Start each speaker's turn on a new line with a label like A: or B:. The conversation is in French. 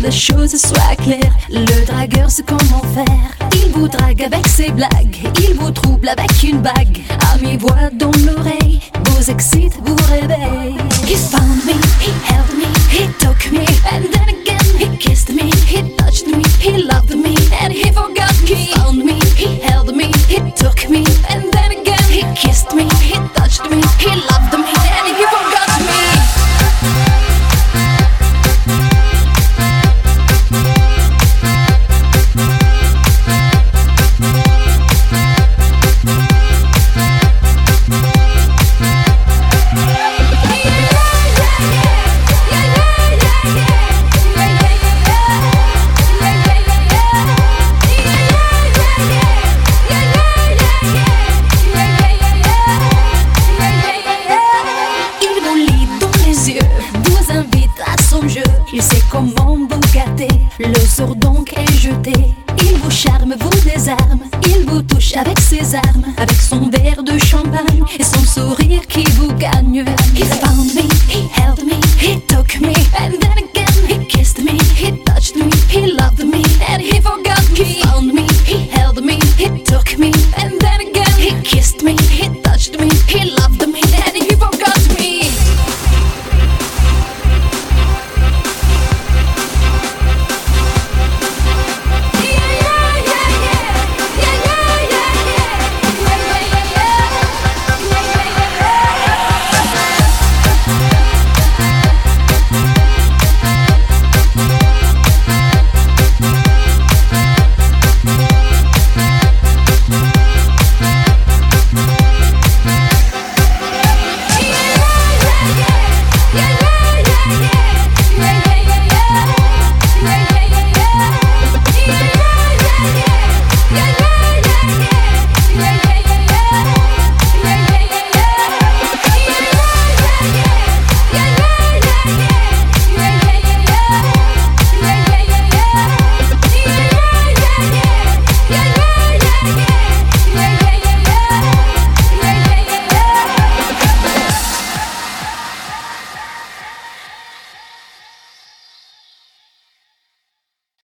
A: les choses soient claires, le dragueur sait comment faire. Il vous drague avec ses blagues, il vous trouble avec une bague. À mi-voix dans l'oreille, vous excite, vous réveille. He found me, he held me, he took me, and then again he kissed me, he touched me, he loved me, and he forgot me. He found me, he held me, he took me, and then again he kissed me, he touched me, he loved me, and he forgot me. Il sait comment vous gâter, le sort donc est jeté. Il vous charme, vous désarme, il vous touche avec ses armes, avec son verre de champagne et son sourire qui vous gagne. He found me, he held me, he took me, and then again he kissed me, he touched me, he loved me, and he forgot me. He found me, he held me, he took me,